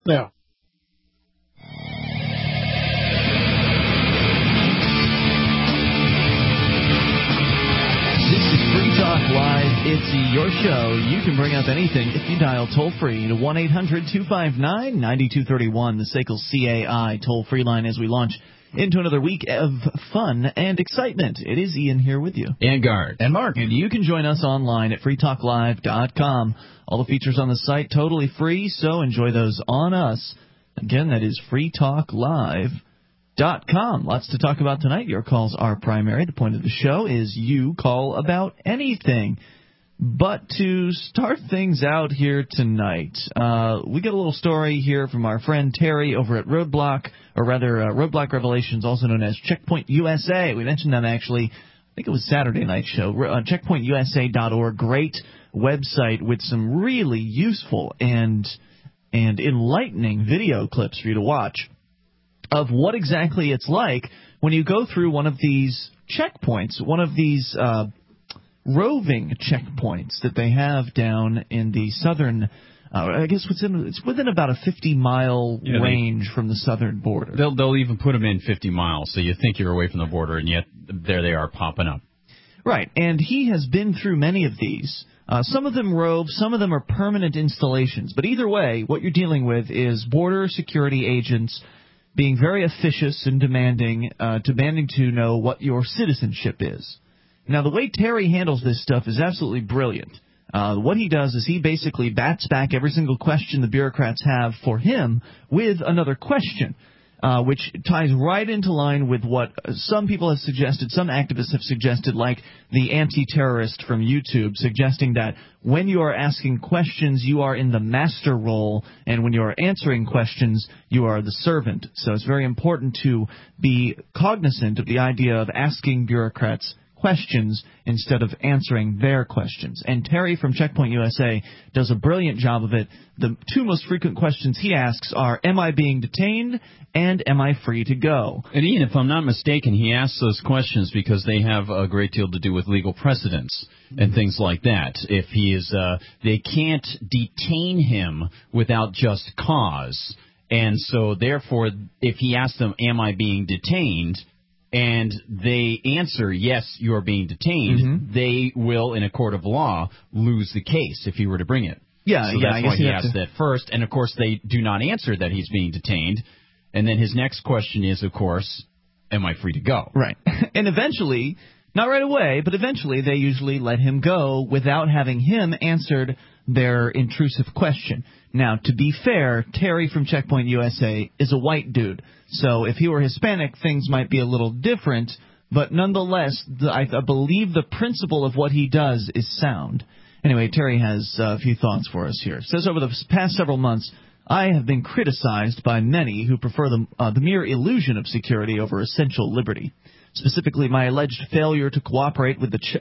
Yeah. This is Free Talk Live. It's your show. You can bring up anything if you dial toll-free to 1-800-259-9231, the SACL CAI toll-free line as we launch into another week of fun and excitement. It is Ian here with you. And Guard. And Mark. And you can join us online at freetalklive.com. All the features on the site totally free, so enjoy those on us. Again, that is freetalklive.com. Lots to talk about tonight. Your calls are primary. The point of the show is you call about anything. But to start things out here tonight, we get a little story here from our friend Terry over at Roadblock, or rather Roadblock Revelations, also known as Checkpoint USA. We mentioned them actually, I think it was Saturday night show, checkpointusa.org. Great website with some really useful and enlightening video clips for you to watch of what exactly it's like when you go through one of these checkpoints, one of these roving checkpoints that they have down in the southern, I guess it's within about a 50-mile range from the southern border. They'll even put them in 50 miles, so you think you're away from the border, and yet there they are popping up. Right, and he has been through many of these. Some of them rove, some of them are permanent installations. But either way, what you're dealing with is border security agents being very officious and demanding to know what your citizenship is. Now, the way Terry handles this stuff is absolutely brilliant. What he does is he basically bats back every single question the bureaucrats have for him with another question, which ties right into line with what some people have suggested, some activists have suggested, like the anti-terrorist from YouTube, suggesting that when you are asking questions, you are in the master role, and when you are answering questions, you are the servant. So it's very important to be cognizant of the idea of asking bureaucrats questions instead of answering their questions. And Terry from Checkpoint USA does a brilliant job of it. The two most frequent questions he asks are, am I being detained, and am I free to go? And Ian, if I'm not mistaken, he asks those questions because they have a great deal to do with legal precedents and things like that. If he is, they can't detain him without just cause. And so, therefore, if he asks them, am I being detained, and they answer, yes, you're being detained, they will, in a court of law, lose the case if he were to bring it. Yeah, so that's why he asked that first. And, of course, they do not answer that he's being detained. And then his next question is, of course, am I free to go? Right. And eventually, not right away, but eventually they usually let him go without having him answered their intrusive question. Now, to be fair, Terry from Checkpoint USA is a white dude. So if he were Hispanic, things might be a little different. But nonetheless, I believe the principle of what he does is sound. Anyway, Terry has a few thoughts for us here. It says, over the past several months, I have been criticized by many who prefer the mere illusion of security over essential liberty. Specifically, my alleged failure to cooperate with the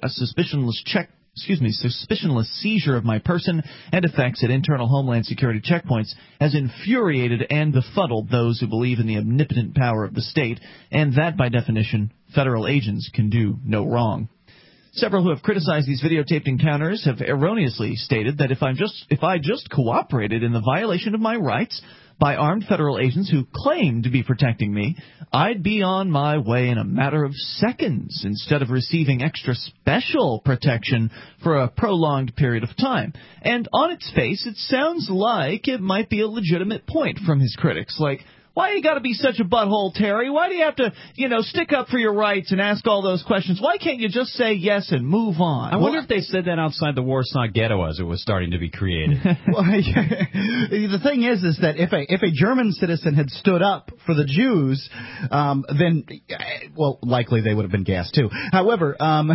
suspicionless seizure of my person and effects at internal Homeland Security checkpoints has infuriated and befuddled those who believe in the omnipotent power of the state, and that, by definition, federal agents can do no wrong. Several who have criticized these videotaped encounters have erroneously stated that if I just cooperated in the violation of my rights by armed federal agents who claim to be protecting me, I'd be on my way in a matter of seconds instead of receiving extra special protection for a prolonged period of time. And on its face, it sounds like it might be a legitimate point from his critics. Like, why you got to be such a butthole, Terry? Why do you have to, stick up for your rights and ask all those questions? Why can't you just say yes and move on? I wonder if they said that outside the Warsaw Ghetto as it was starting to be created. Well, the thing is that if a German citizen had stood up for the Jews, then, likely they would have been gassed too. However,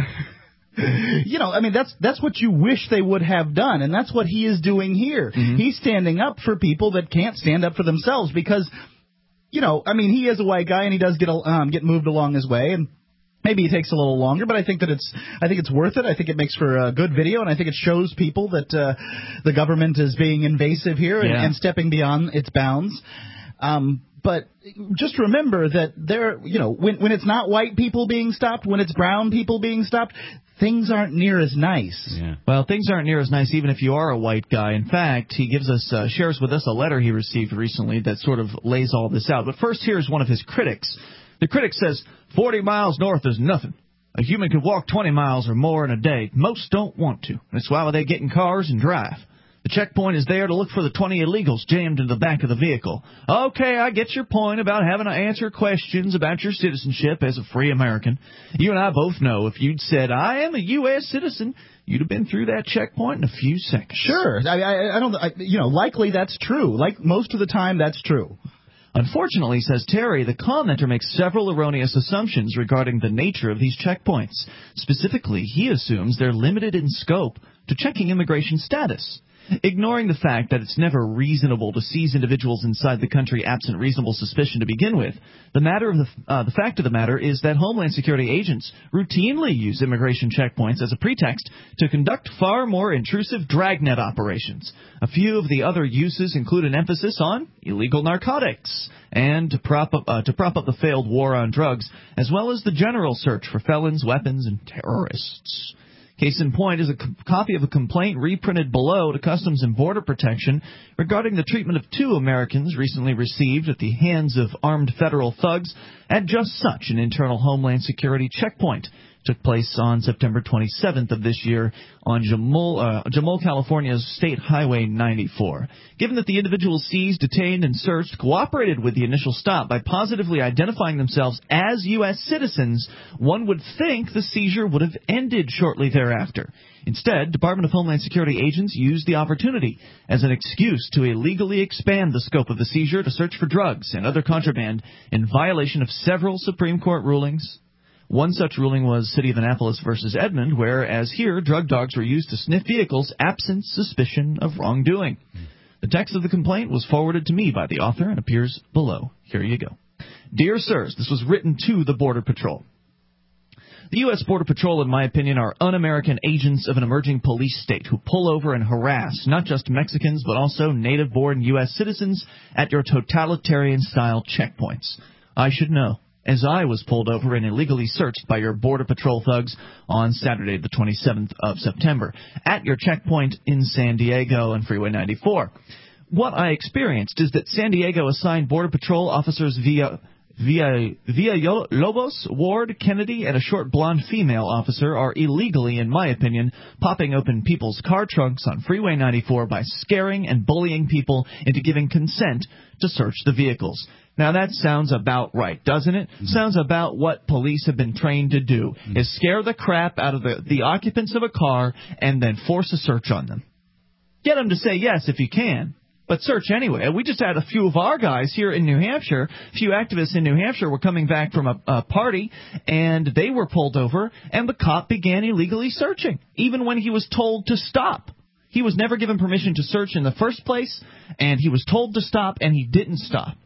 that's what you wish they would have done, and that's what he is doing here. Mm-hmm. He's standing up for people that can't stand up for themselves because, he is a white guy and he does get moved along his way, and maybe it takes a little longer, but I think it's worth it. I think it makes for a good video, and I think it shows people that the government is being invasive here and stepping beyond its bounds. But just remember that when it's not white people being stopped, when it's brown people being stopped, things aren't near as nice. Yeah. Well, things aren't near as nice even if you are a white guy. In fact, he shares with us a letter he received recently that sort of lays all this out. But first, here's one of his critics. The critic says, 40 miles north is nothing. A human could walk 20 miles or more in a day. Most don't want to. That's why they get in cars and drive. The checkpoint is there to look for the 20 illegals jammed in the back of the vehicle. Okay, I get your point about having to answer questions about your citizenship as a free American. You and I both know if you'd said, I am a U.S. citizen, you'd have been through that checkpoint in a few seconds. Sure. Likely that's true. Like most of the time, that's true. Unfortunately, says Terry, the commenter makes several erroneous assumptions regarding the nature of these checkpoints. Specifically, he assumes they're limited in scope to checking immigration status, ignoring the fact that it's never reasonable to seize individuals inside the country absent reasonable suspicion to begin with. The fact of the matter is that Homeland Security agents routinely use immigration checkpoints as a pretext to conduct far more intrusive dragnet operations. A few of the other uses include an emphasis on illegal narcotics and to prop up the failed war on drugs, as well as the general search for felons, weapons, and terrorists. Case in point is a copy of a complaint reprinted below to Customs and Border Protection regarding the treatment of 2 Americans recently received at the hands of armed federal thugs at just such an internal Homeland Security checkpoint. Took place on September 27th of this year on Jamul, California's State Highway 94. Given that the individuals seized, detained, and searched cooperated with the initial stop by positively identifying themselves as U.S. citizens, one would think the seizure would have ended shortly thereafter. Instead, Department of Homeland Security agents used the opportunity as an excuse to illegally expand the scope of the seizure to search for drugs and other contraband in violation of several Supreme Court rulings. One such ruling was City of Annapolis versus Edmond, where, as here, drug dogs were used to sniff vehicles absent suspicion of wrongdoing. The text of the complaint was forwarded to me by the author and appears below. Here you go. Dear Sirs, this was written to the Border Patrol. The U.S. Border Patrol, in my opinion, are un-American agents of an emerging police state who pull over and harass not just Mexicans but also native-born U.S. citizens at your totalitarian-style checkpoints. I should know, as I was pulled over and illegally searched by your Border Patrol thugs on Saturday, the 27th of September, at your checkpoint in San Diego and Freeway 94. What I experienced is that San Diego assigned Border Patrol officers Villalobos, Ward, Kennedy, and a short blonde female officer are illegally, in my opinion, popping open people's car trunks on Freeway 94 by scaring and bullying people into giving consent to search the vehicles. Now, that sounds about right, doesn't it? Mm-hmm. Sounds about what police have been trained to do, is scare the crap out of the occupants of a car and then force a search on them. Get them to say yes if you can, but search anyway. We just had a few of our guys here in New Hampshire, a few activists in New Hampshire were coming back from a party, and they were pulled over, and the cop began illegally searching, even when he was told to stop. He was never given permission to search in the first place, and he was told to stop, and he didn't stop.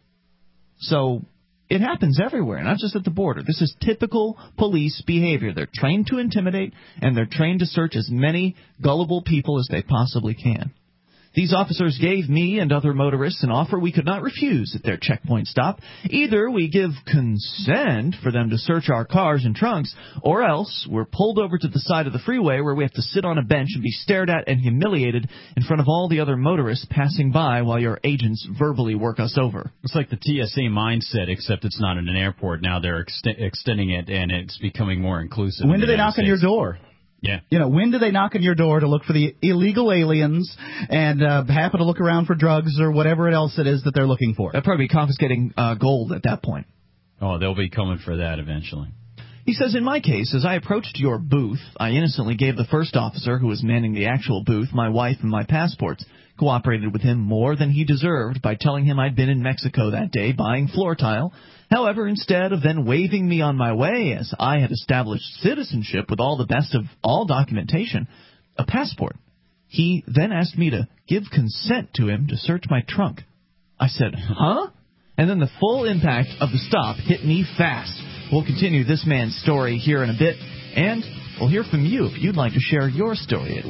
So it happens everywhere, not just at the border. This is typical police behavior. They're trained to intimidate, and they're trained to search as many gullible people as they possibly can. These officers gave me and other motorists an offer we could not refuse at their checkpoint stop. Either we give consent for them to search our cars and trunks, or else we're pulled over to the side of the freeway where we have to sit on a bench and be stared at and humiliated in front of all the other motorists passing by while your agents verbally work us over. It's like the TSA mindset, except it's not in an airport. Now they're extending it, and it's becoming more inclusive. When do they knock on your door? Yeah. When do they knock on your door to look for the illegal aliens and happen to look around for drugs or whatever else it is that they're looking for? They'll probably be confiscating gold at that point. Oh, they'll be coming for that eventually. He says, in my case, as I approached your booth, I innocently gave the first officer who was manning the actual booth my wife and my passports. Cooperated with him more than he deserved by telling him I'd been in Mexico that day buying floor tile. However, instead of then waving me on my way as I had established citizenship with all the best of all documentation, a passport, he then asked me to give consent to him to search my trunk. I said, huh? And then the full impact of the stop hit me fast. We'll continue this man's story here in a bit, and we'll hear from you if you'd like to share your story at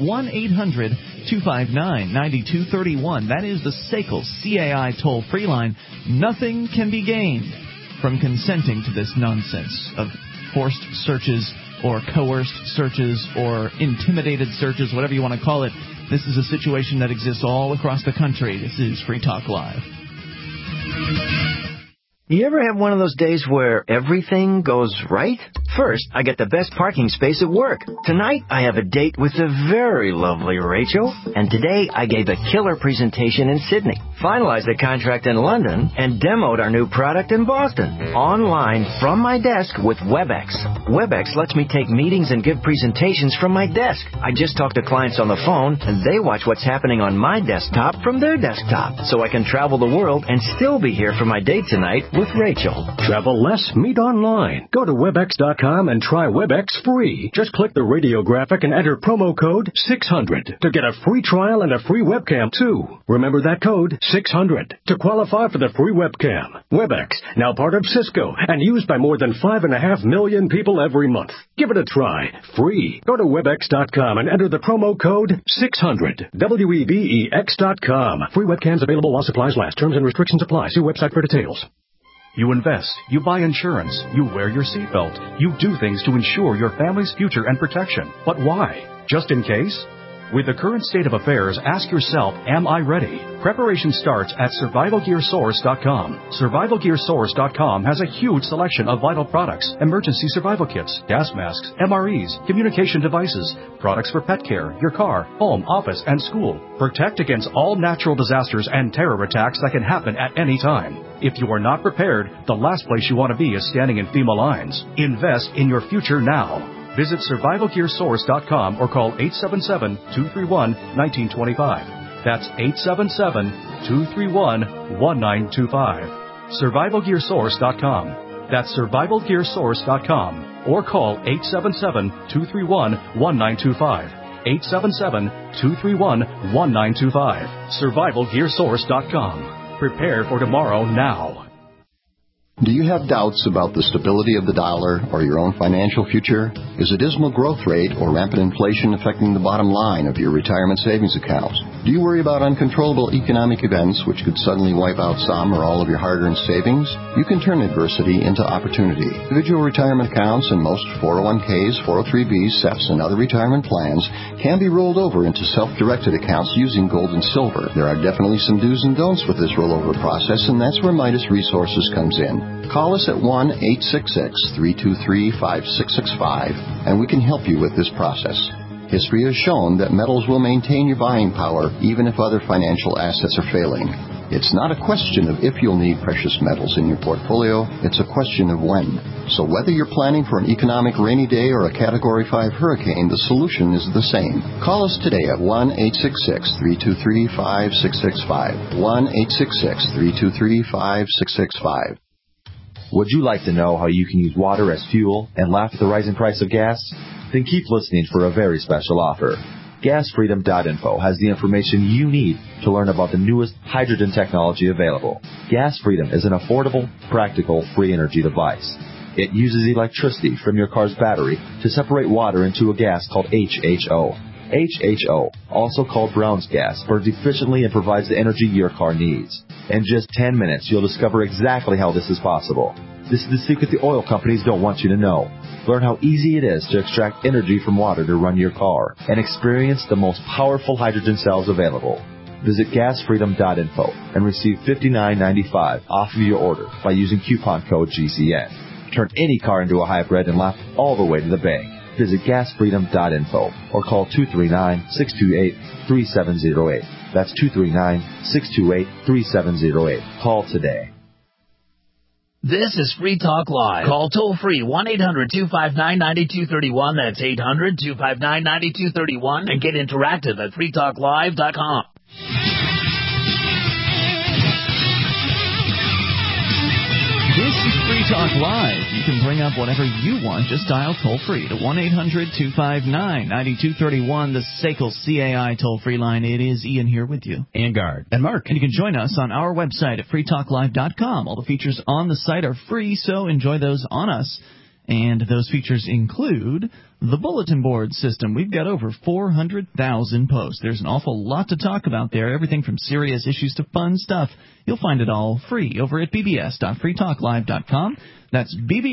1-800-259-9231. That is the SACL CAI toll-free line. Nothing can be gained from consenting to this nonsense of forced searches or coerced searches or intimidated searches, whatever you want to call it. This is a situation that exists all across the country. This is Free Talk Live. You ever have one of those days where everything goes right? First, I get the best parking space at work. Tonight, I have a date with the very lovely Rachel. And today, I gave a killer presentation in Sydney, finalized a contract in London, and demoed our new product in Boston. Online, from my desk with WebEx. WebEx lets me take meetings and give presentations from my desk. I just talk to clients on the phone, and they watch what's happening on my desktop from their desktop. So I can travel the world and still be here for my date tonight with Rachel. Travel less, meet online. Go to Webex.com and try Webex free. Just click the radio graphic and enter promo code 600 to get a free trial and a free webcam, too. Remember that code, 600, to qualify for the free webcam. Webex, now part of Cisco and used by more than 5.5 million people every month. Give it a try. Free. Go to Webex.com and enter the promo code 600. WEBEX.com. Free webcams available while supplies last. Terms and restrictions apply. See website for details. You invest, you buy insurance, you wear your seatbelt, you do things to ensure your family's future and protection. But why? Just in case? With the current state of affairs, ask yourself, am I ready? Preparation starts at SurvivalGearSource.com. SurvivalGearSource.com has a huge selection of vital products, emergency survival kits, gas masks, MREs, communication devices, products for pet care, your car, home, office, and school. Protect against all natural disasters and terror attacks that can happen at any time. If you are not prepared, the last place you want to be is standing in FEMA lines. Invest in your future now. Visit SurvivalGearSource.com or call 877-231-1925. That's 877-231-1925. SurvivalGearSource.com. That's SurvivalGearSource.com or call 877-231-1925. 877-231-1925. SurvivalGearSource.com. Prepare for tomorrow now. Do you have doubts about the stability of the dollar or your own financial future? Is a dismal growth rate or rampant inflation affecting the bottom line of your retirement savings accounts? Do you worry about uncontrollable economic events which could suddenly wipe out some or all of your hard-earned savings? You can turn adversity into opportunity. Individual retirement accounts and most 401ks, 403bs, SEFs, and other retirement plans can be rolled over into self-directed accounts using gold and silver. There are definitely some do's and don'ts with this rollover process, and that's where Midas Resources comes in. Call us at 1-866-323-5665, and we can help you with this process. History has shown that metals will maintain your buying power even if other financial assets are failing. It's not a question of if you'll need precious metals in your portfolio, it's a question of when. So whether you're planning for an economic rainy day or a Category 5 hurricane, the solution is the same. Call us today at 1-866-323-5665. 1-866-323-5665. Would you like to know how you can use water as fuel and laugh at the rising price of gas? Then keep listening for a very special offer. GasFreedom.info has the information you need to learn about the newest hydrogen technology available. Gas Freedom is an affordable, practical, free energy device. It uses electricity from your car's battery to separate water into a gas called HHO. HHO, also called Brown's gas, burns efficiently and provides the energy your car needs. In just 10 minutes, you'll discover exactly how this is possible. This is the secret the oil companies don't want you to know. Learn how easy it is to extract energy from water to run your car and experience the most powerful hydrogen cells available. Visit gasfreedom.info and receive $59.95 off of your order by using coupon code GCN. Turn any car into a hybrid and laugh all the way to the bank. Visit gasfreedom.info or call 239-628-3708. That's 239-628-3708. Call today. This is Free Talk Live. Call toll-free 1-800-259-9231. That's 800-259-9231. And get interactive at freetalklive.com. This is Free Talk Live. You can bring up whatever you want. Just dial toll-free to 1-800-259-9231, the SACL CAI toll-free line. It is Ian here with you. And Guard. And Mark. And you can join us on our website at freetalklive.com. All the features on the site are free, so enjoy those on us. And those features include the bulletin board system. We've got over 400,000 posts. There's an awful lot to talk about there, everything from serious issues to fun stuff. You'll find it all free over at bbs.freetalklive.com. That's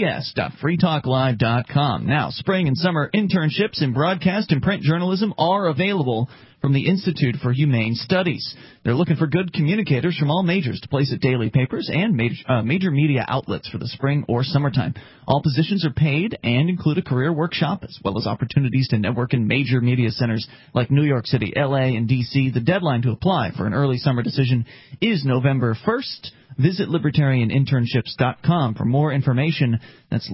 bbs.freetalklive.com. Now, spring and summer internships in broadcast and print journalism are available from the Institute for Humane Studies. They're looking for good communicators from all majors to place at daily papers and major media outlets for the spring or summertime. All positions are paid and include a career workshop as well as opportunities to network in major media centers like New York City, L.A., and D.C. The deadline to apply for an early summer decision is November 1st. Visit libertarianinternships.com for more information. That's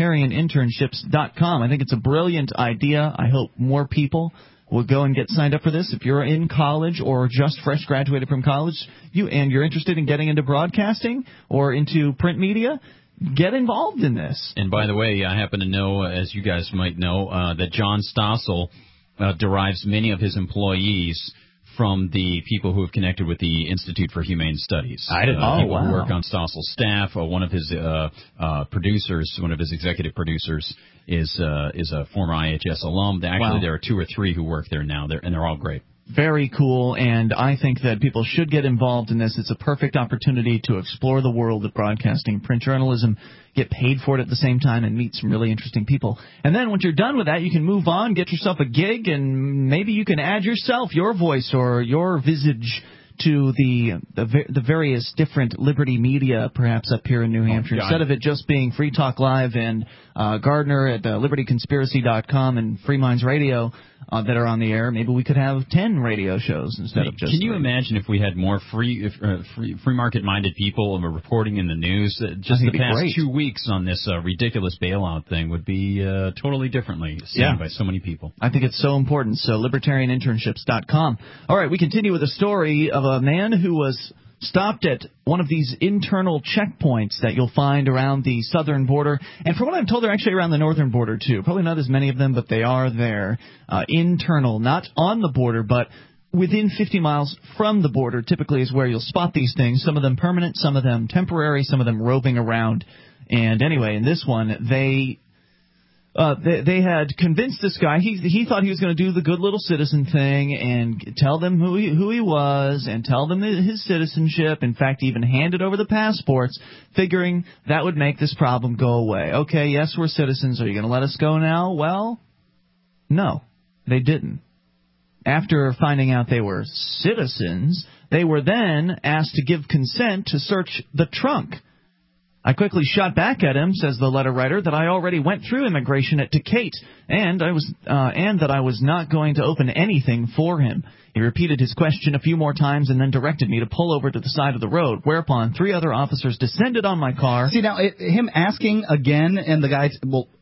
libertarianinternships.com. I think it's a brilliant idea. I hope more people will go and get signed up for this. If you're in college or just fresh graduated from college and you're interested in getting into broadcasting or into print media, get involved in this. And by the way, I happen to know, as you guys might know, that John Stossel derives many of his employees from the people who have connected with the Institute for Humane Studies. I didn't know. People who work on Stossel's staff. One of his producers, one of his executive producers, is a former IHS alum. Actually, there are 2 or 3 who work there now, and they're all great. Very cool, and I think that people should get involved in this. It's a perfect opportunity to explore the world of broadcasting, print journalism, get paid for it at the same time, and meet some really interesting people. And then once you're done with that, you can move on, get yourself a gig, and maybe you can add yourself, your voice or your visage to the various different Liberty media, perhaps up here in New Hampshire. Instead of it just being Free Talk Live and Gardner at libertyconspiracy.com and Free Minds Radio that are on the air, maybe we could have 10 radio shows instead of just Can you imagine if we had more free market-minded people reporting in the news? Just the past 2 weeks on this ridiculous bailout thing would be totally differently seen by so many people. I think it's so important. So libertarianinternships.com. All right, we continue with a story of a man who was stopped at one of these internal checkpoints that you'll find around the southern border. And from what I'm told, they're actually around the northern border, too. Probably not as many of them, but they are there. Internal, not on the border, but within 50 miles from the border typically is where you'll spot these things. Some of them permanent, some of them temporary, some of them roving around. And anyway, in this one, they had convinced this guy. He thought he was going to do the good little citizen thing and tell them who he was and tell them his citizenship. In fact, he even handed over the passports, figuring that would make this problem go away. Okay, yes, we're citizens. Are you going to let us go now? Well, no, they didn't. After finding out they were citizens, they were then asked to give consent to search the trunk. I quickly shot back at him, says the letter writer, that I already went through immigration at Decatur, and that I was not going to open anything for him. He repeated his question a few more times and then directed me to pull over to the side of the road, whereupon 3 other officers descended on my car. See, now, him asking again and the guy's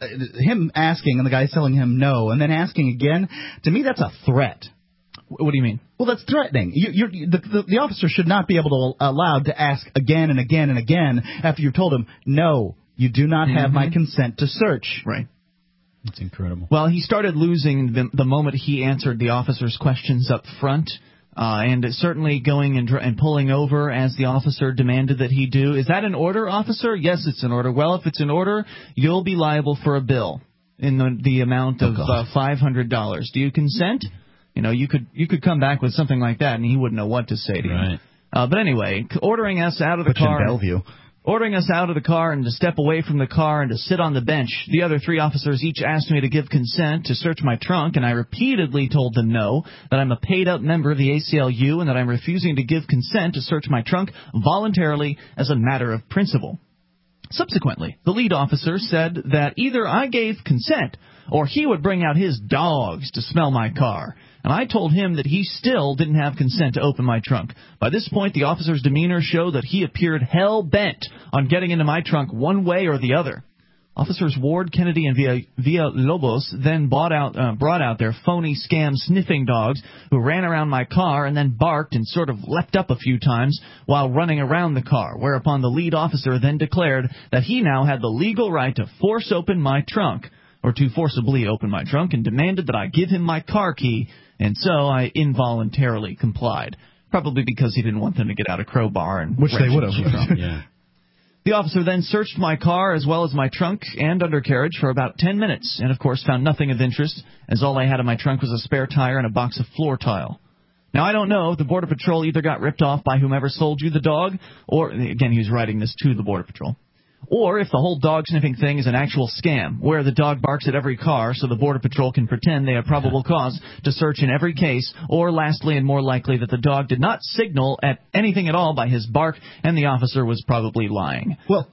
telling him no, and then asking again, to me that's a threat. What do you mean? Well, that's threatening. The officer should not be allowed to ask again and again and again after you've told him, no, you do not have my consent to search. Right. That's incredible. Well, he started losing the moment he answered the officer's questions up front, and certainly going and pulling over as the officer demanded that he do. Is that an order, officer? Yes, it's an order. Well, if it's an order, you'll be liable for a bill in the amount of $500. Do you consent? You know, you could come back with something like that, and he wouldn't know what to say to you. But anyway, ordering us out of the car. Ordering us out of the car and to step away from the car and to sit on the bench. The other 3 officers each asked me to give consent to search my trunk, and I repeatedly told them no, that I'm a paid-up member of the ACLU, and that I'm refusing to give consent to search my trunk voluntarily as a matter of principle. Subsequently, the lead officer said that either I gave consent or he would bring out his dogs to smell my car. And I told him that he still didn't have consent to open my trunk. By this point, the officer's demeanor showed that he appeared hell-bent on getting into my trunk one way or the other. Officers Ward, Kennedy, and Villalobos then brought out their phony scam sniffing dogs who ran around my car and then barked and sort of leapt up a few times while running around the car, whereupon the lead officer then declared that he now had the legal right to forcibly open my trunk, and demanded that I give him my car key, and so I involuntarily complied, probably because he didn't want them to get out a crowbar and which they would have. The officer then searched my car as well as my trunk and undercarriage for about 10 minutes and, of course, found nothing of interest, as all I had in my trunk was a spare tire and a box of floor tile. Now, I don't know if the Border Patrol either got ripped off by whomever sold you the dog, or, again, he was writing this to the Border Patrol, or if the whole dog-sniffing thing is an actual scam, where the dog barks at every car so the Border Patrol can pretend they have probable cause to search in every case, or lastly and more likely that the dog did not signal at anything at all by his bark and the officer was probably lying. Well,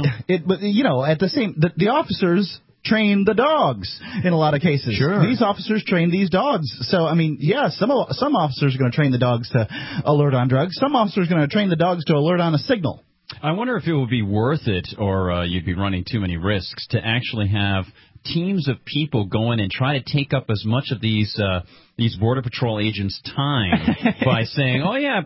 the officers train the dogs in a lot of cases. Sure. These officers train these dogs. So, I mean, yeah, some officers are going to train the dogs to alert on drugs. Some officers are going to train the dogs to alert on a signal. I wonder if it would be worth it, or you'd be running too many risks, to actually have teams of people go in and try to take up as much of these Border Patrol agents' time by saying, "Oh yeah,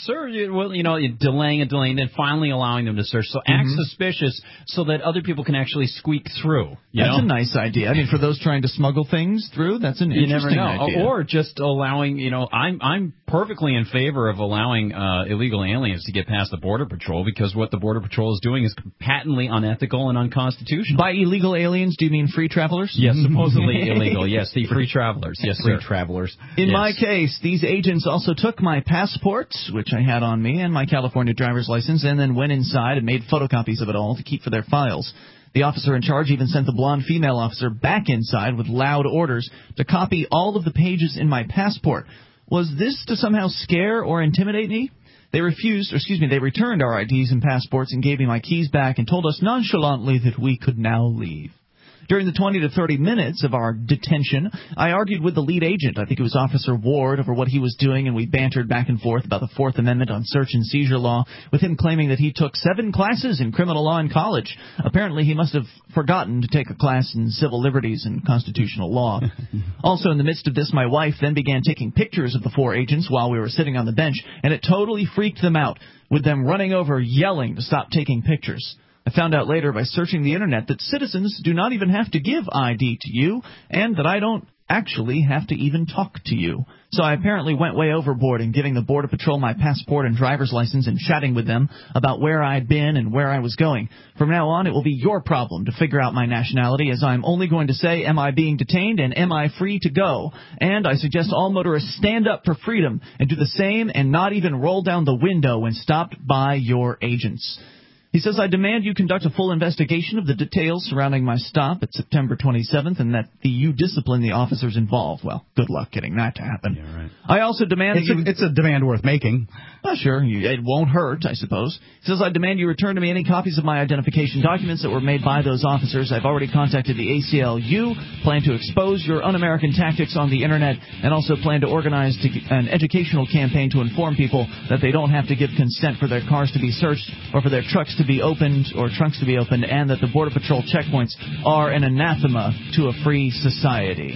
delaying, and then finally allowing them to search." So act suspicious so that other people can actually squeak through. That's a nice idea. I mean, for those trying to smuggle things through, that's an interesting idea. Or just allowing, I'm perfectly in favor of allowing illegal aliens to get past the Border Patrol, because what the Border Patrol is doing is patently unethical and unconstitutional. By illegal aliens, do you mean free travelers? Yes, supposedly illegal. Yes, the free travelers. Yes, free sir. travelers. In my case, these agents also took my passport, which I had on me, and my California driver's license, and then went inside and made photocopies of it all to keep for their files. The officer in charge even sent the blonde female officer back inside with loud orders to copy all of the pages in my passport. Was this to somehow scare or intimidate me? They returned our IDs and passports and gave me my keys back and told us nonchalantly that we could now leave. During the 20 to 30 minutes of our detention, I argued with the lead agent, I think it was Officer Ward, over what he was doing, and we bantered back and forth about the Fourth Amendment on search and seizure law, with him claiming that he took 7 classes in criminal law in college. Apparently, he must have forgotten to take a class in civil liberties and constitutional law. Also, in the midst of this, my wife then began taking pictures of the 4 agents while we were sitting on the bench, and it totally freaked them out, with them running over, yelling to stop taking pictures. I found out later by searching the Internet that citizens do not even have to give ID to you, and that I don't actually have to even talk to you. So I apparently went way overboard in giving the Border Patrol my passport and driver's license and chatting with them about where I'd been and where I was going. From now on, it will be your problem to figure out my nationality, as I'm only going to say, am I being detained and am I free to go? And I suggest all motorists stand up for freedom and do the same and not even roll down the window when stopped by your agents. He says, I demand you conduct a full investigation of the details surrounding my stop at September 27th and that you discipline the officers involved. Well, good luck getting that to happen. Yeah, right. I also demand it's a demand worth making. Sure, it won't hurt, I suppose. He says, I demand you return to me any copies of my identification documents that were made by those officers. I've already contacted the ACLU, plan to expose your un-American tactics on the Internet, and also plan to organize an educational campaign to inform people that they don't have to give consent for their cars to be searched or for their trucks to be opened or trunks to be opened, and that the Border Patrol checkpoints are an anathema to a free society.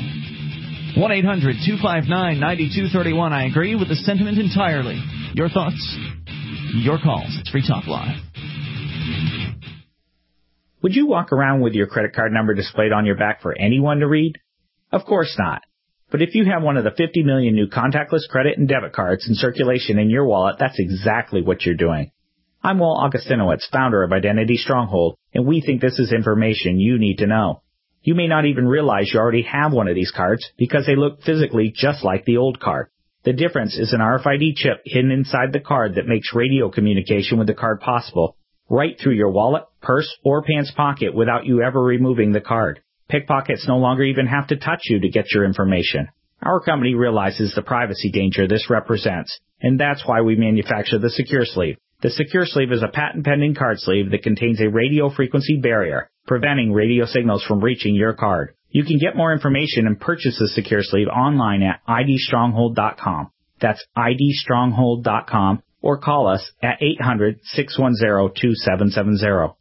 1-800-259-9231. I agree with the sentiment entirely. Your thoughts, your calls. It's Free Talk Live. Would you walk around with your credit card number displayed on your back for anyone to read? Of course not. But if you have one of the 50 million new contactless credit and debit cards in circulation in your wallet, that's exactly what you're doing. I'm Walt Augustinowicz, founder of Identity Stronghold, and we think this is information you need to know. You may not even realize you already have one of these cards because they look physically just like the old card. The difference is an RFID chip hidden inside the card that makes radio communication with the card possible, right through your wallet, purse, or pants pocket without you ever removing the card. Pickpockets no longer even have to touch you to get your information. Our company realizes the privacy danger this represents, and that's why we manufacture the Secure Sleeve. The Secure Sleeve is a patent-pending card sleeve that contains a radio frequency barrier, preventing radio signals from reaching your card. You can get more information and purchase the Secure Sleeve online at idstronghold.com. That's idstronghold.com, or call us at 800-610-2770.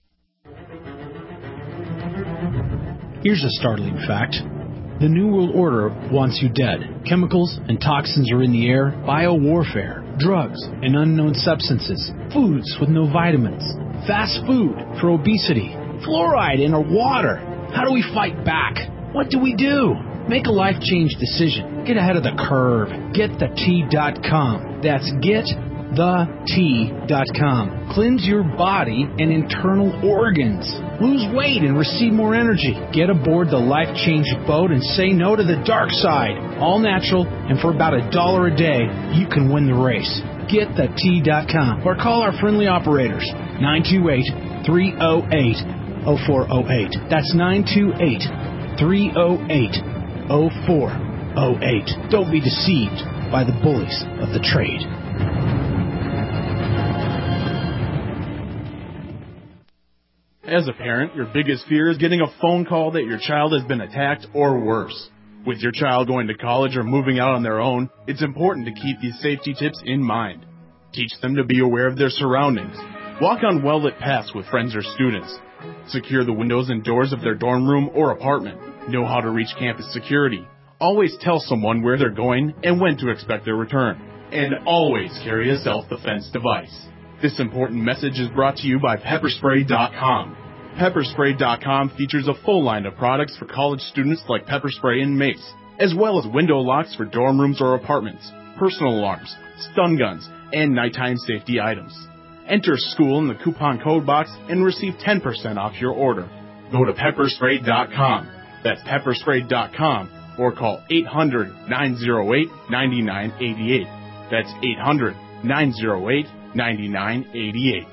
Here's a startling fact. The New World Order wants you dead. Chemicals and toxins are in the air, biowarfare, drugs and unknown substances, foods with no vitamins, fast food for obesity, fluoride in our water. How do we fight back? What do we do? Make a life change decision. Get ahead of the curve. GetTheT.com. That's GetTheT.com. TheT.com. Cleanse your body and internal organs. Lose weight and receive more energy. Get aboard the life-changing boat and say no to the dark side. All natural, and for about $1 a day, you can win the race. Get TheT.com or call our friendly operators, 928-308-0408. That's 928-308-0408. Don't be deceived by the bullies of the trade. As a parent, your biggest fear is getting a phone call that your child has been attacked or worse. With your child going to college or moving out on their own, it's important to keep these safety tips in mind. Teach them to be aware of their surroundings. Walk on well-lit paths with friends or students. Secure the windows and doors of their dorm room or apartment. Know how to reach campus security. Always tell someone where they're going and when to expect their return. And always carry a self-defense device. This important message is brought to you by Pepperspray.com. Pepperspray.com features a full line of products for college students like pepper spray and mace, as well as window locks for dorm rooms or apartments, personal alarms, stun guns, and nighttime safety items. Enter school in the coupon code box and receive 10% off your order. Go to Pepperspray.com. That's Pepperspray.com or call 800-908-9988. That's 800-908-9988.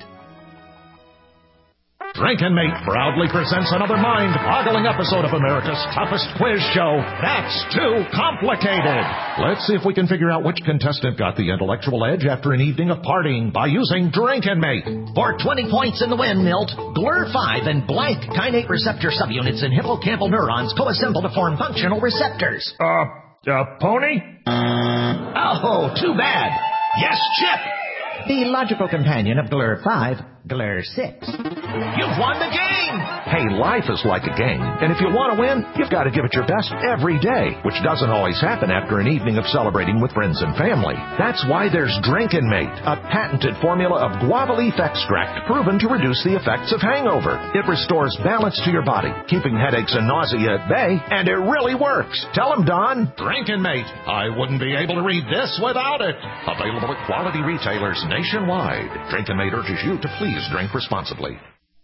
Drinkin' Mate proudly presents another mind-boggling episode of America's toughest quiz show, That's Too Complicated. Let's see if we can figure out which contestant got the intellectual edge after an evening of partying by using Drinkin' Mate. For 20 points in the win, Milt, GLUR5 and blank kainate receptor subunits in hippocampal neurons coassemble to form functional receptors. Pony? Oh, too bad. Yes, Chip. The logical companion of GLUR5, GLUR6. You've won the game! Hey, life is like a game, and if you want to win, you've got to give it your best every day, which doesn't always happen after an evening of celebrating with friends and family. That's why there's Drinkin' Mate, a patented formula of guava leaf extract proven to reduce the effects of hangover. It restores balance to your body, keeping headaches and nausea at bay, and it really works. Tell them, Don. Drinkin' Mate. I wouldn't be able to read this without it. Available at quality retailers nationwide. Drinkin' Mate urges you to please drink responsibly.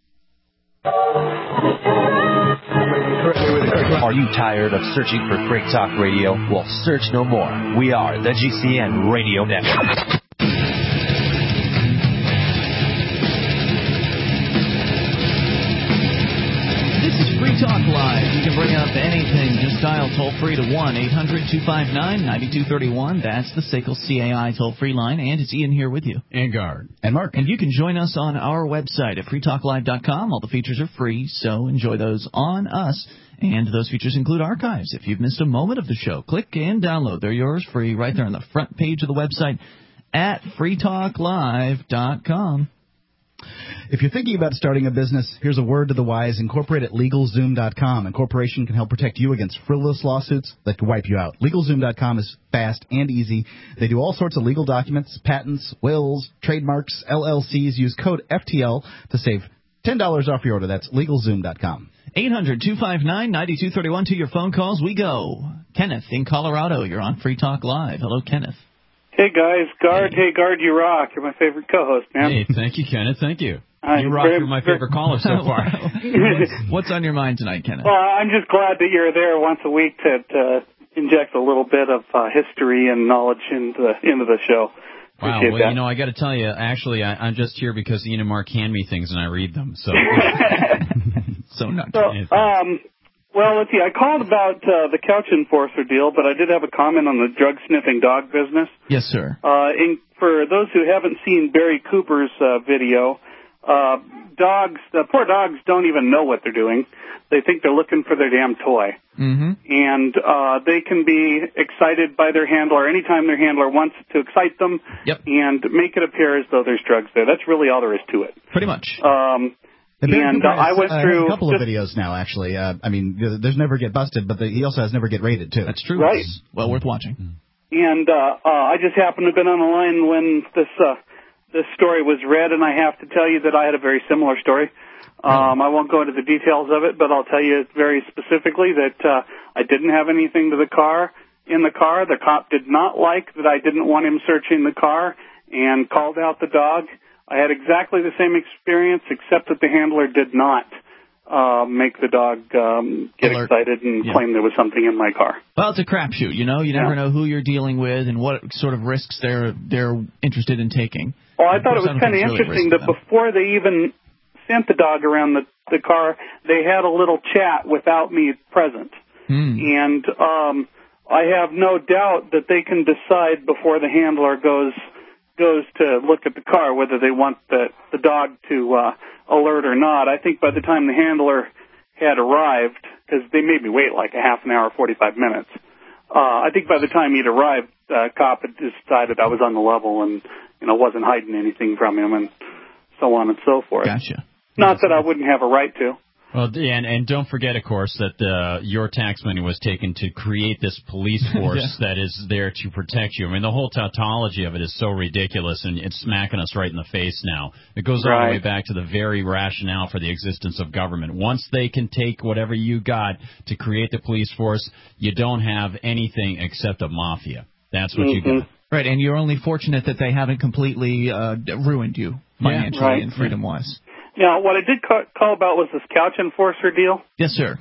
Are you tired of searching for Freak Talk Radio? Well, search no more. We are the GCN Radio Network. Free Talk Live. You can bring up anything. Just dial toll-free to 1-800-259-9231. That's the SACL CAI toll-free line. And it's Ian here with you. And Guard. And Mark. And you can join us on our website at freetalklive.com. All the features are free, so enjoy those on us. And those features include archives. If you've missed a moment of the show, click and download. They're yours free right there on the front page of the website at freetalklive.com. If you're thinking about starting a business, here's a word to the wise. Incorporate at LegalZoom.com. Incorporation can help protect you against frivolous lawsuits that could wipe you out. LegalZoom.com is fast and easy. They do all sorts of legal documents, patents, wills, trademarks, LLCs. Use code FTL to save $10 off your order. That's LegalZoom.com. 800-259-9231. To your phone calls we go. Kenneth in Colorado. You're on Free Talk Live. Hello, Kenneth. Hey, guys. Guard, hey, Guard, you rock. You're my favorite co-host, man. Hey, thank you, Kenneth. Thank you. You rock. You're my favorite caller so far. What's on your mind tonight, Kenneth? Well, I'm just glad that you're there once a week to inject a little bit of history and knowledge into the show. Wow. Appreciate well, that. you know, I got to tell you, actually, I'm just here because Ian and Mark hand me things and I read them. So, well, let's see. I called about the Couch Enforcer deal, but I did have a comment on the drug-sniffing dog business. Yes, sir. For those who haven't seen Barry Cooper's video, the poor dogs don't even know what they're doing. They think they're looking for their damn toy. Mm-hmm. And they can be excited by their handler anytime their handler wants to excite them and make it appear as though there's drugs there. That's really all there is to it. Pretty much. I went through a couple of videos now, actually. I mean, there's Never Get Busted, but he also has Never Get Rated, too. That's true. Right. It's well worth watching. And I just happened to have been on the line when this story was read, and I have to tell you that I had a very similar story. I won't go into the details of it, but I'll tell you very specifically that I didn't have anything in the car. The cop did not like that I didn't want him searching the car, and called out the dog. I had exactly the same experience, except that the handler did not make the dog get excited and claim there was something in my car. Well, it's a crapshoot, you know. You never know who you're dealing with and what sort of risks they're interested in taking. Well, I thought it was kind of interesting that before they even sent the dog around the car, they had a little chat without me present. And I have no doubt that they can decide before the handler goes to look at the car whether they want the dog to alert or not. I think by the time the handler had arrived, because they made me wait like a half an hour, 45 minutes, I think by the time he'd arrived, the cop had decided I was on the level and, wasn't hiding anything from him and so on and so forth. Gotcha. Not that I wouldn't have a right to. Well, and don't forget, of course, that your tax money was taken to create this police force that is there to protect you. I mean, the whole tautology of it is so ridiculous, and it's smacking us right in the face now. It goes all the way back to the very rationale for the existence of government. Once they can take whatever you got to create the police force, you don't have anything except a mafia. That's what you got. Right, and you're only fortunate that they haven't completely ruined you financially and freedom-wise. Now, what I did call about was this couch enforcer deal. Yes, sir.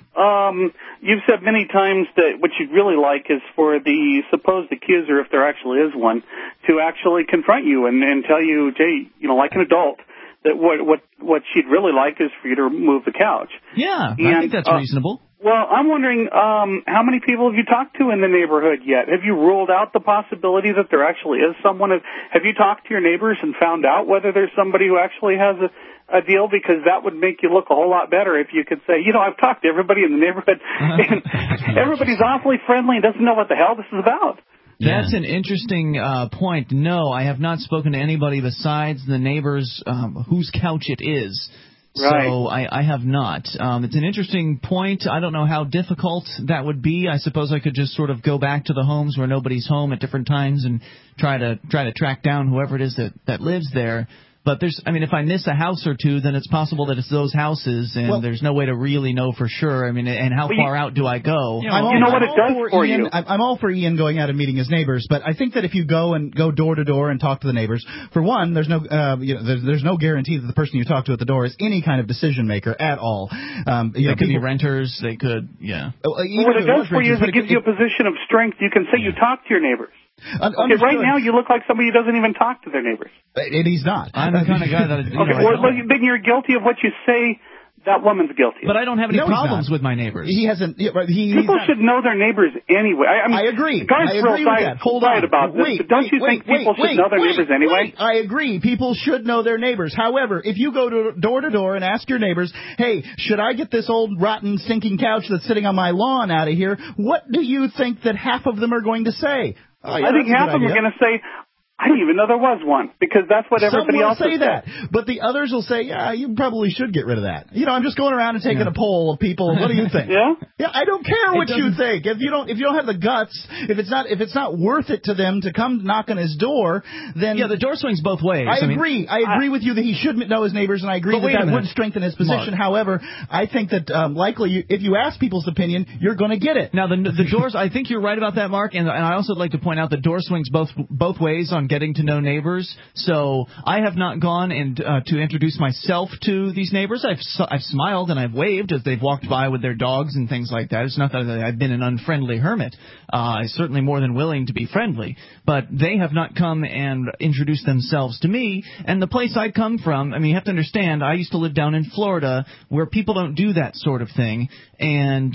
You've said many times that what you'd really like is for the supposed accuser, if there actually is one, to actually confront you and tell you, Jay, like an adult, that what she'd really like is for you to move the couch. Yeah, I think that's reasonable. Well, I'm wondering, how many people have you talked to in the neighborhood yet? Have you ruled out the possibility that there actually is someone? Have you talked to your neighbors and found out whether there's somebody who actually has a deal? Because that would make you look a whole lot better if you could say, I've talked to everybody in the neighborhood, and everybody's awfully friendly and doesn't know what the hell this is about. That's an interesting point. No, I have not spoken to anybody besides the neighbors whose couch it is. Right. So I have not. It's an interesting point. I don't know how difficult that would be. I suppose I could just sort of go back to the homes where nobody's home at different times and try to track down whoever it is that lives there. But if I miss a house or two, then it's possible that it's those houses, and there's no way to really know for sure. I mean, and how far out do I go? You know what it does for you. I'm all for Ian going out and meeting his neighbors, but I think that if you go door to door and talk to the neighbors, for one, there's no there's no guarantee that the person you talk to at the door is any kind of decision maker at all. They could be renters. They could, What it does for you is it gives you a position of strength. You can say you talk to your neighbors. Okay, right now you look like somebody who doesn't even talk to their neighbors. And he's not. I'm the kind of guy that... then you're guilty of what you say that woman's guilty of. But I don't have any problems with my neighbors. He hasn't... People should know their neighbors anyway. I agree. Guys real excited about this, but don't you think people should know their neighbors anyway? I agree. People should know their neighbors. However, if you go to door and ask your neighbors, hey, should I get this old, rotten, stinking couch that's sitting on my lawn out of here, what do you think that half of them are going to say? I think half of them are going to say, I didn't even know there was one, because that's what everybody else will say that. But the others will say, yeah, you probably should get rid of that. I'm just going around and taking a poll of people. What do you think? Yeah, I don't care what you think. If you don't have the guts, if it's not worth it to them to come knock on his door, then the door swings both ways. I agree. I agree with you that he should know his neighbors, and I agree that would strengthen his position. Mark. However, I think that likely if you ask people's opinion, you're going to get it. Now the doors. I think you're right about that, Mark, and I also would like to point out the door swings both ways on getting to know neighbors. So I have not gone and to introduce myself to these neighbors. I've smiled and I've waved as they've walked by with their dogs and things like that. It's not that I've been an unfriendly hermit. I'm certainly more than willing to be friendly. But they have not come and introduced themselves to me. And the place I come from, you have to understand, I used to live down in Florida where people don't do that sort of thing. And,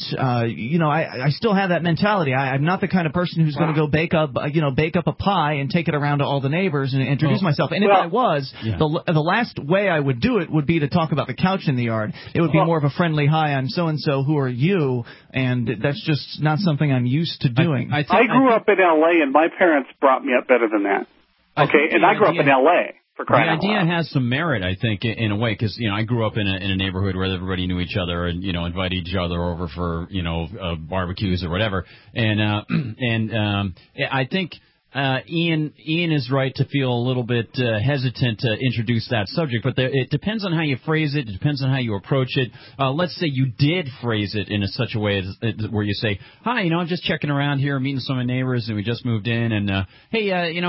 I still have that mentality. I'm not the kind of person who's going to go bake up a pie and take it around to all the neighbors and introduce myself. And if I was, the last way I would do it would be to talk about the couch in the yard. It would be more of a friendly, hi, I'm so-and-so, who are you? And that's just not something I'm used to doing. I grew up in L.A., and my parents brought me up better than that. Okay, and I grew up in L.A. for crying out loud. The idea has some merit, I think, in a way, because, I grew up in a neighborhood where everybody knew each other and, invited each other over for, barbecues or whatever. And I think... Ian is right to feel a little bit hesitant to introduce that subject, but it depends on how you phrase it. It depends on how you approach it. Let's say you did phrase it in such a way where you say, "Hi, I'm just checking around here, meeting some of my neighbors, and we just moved in, and hey,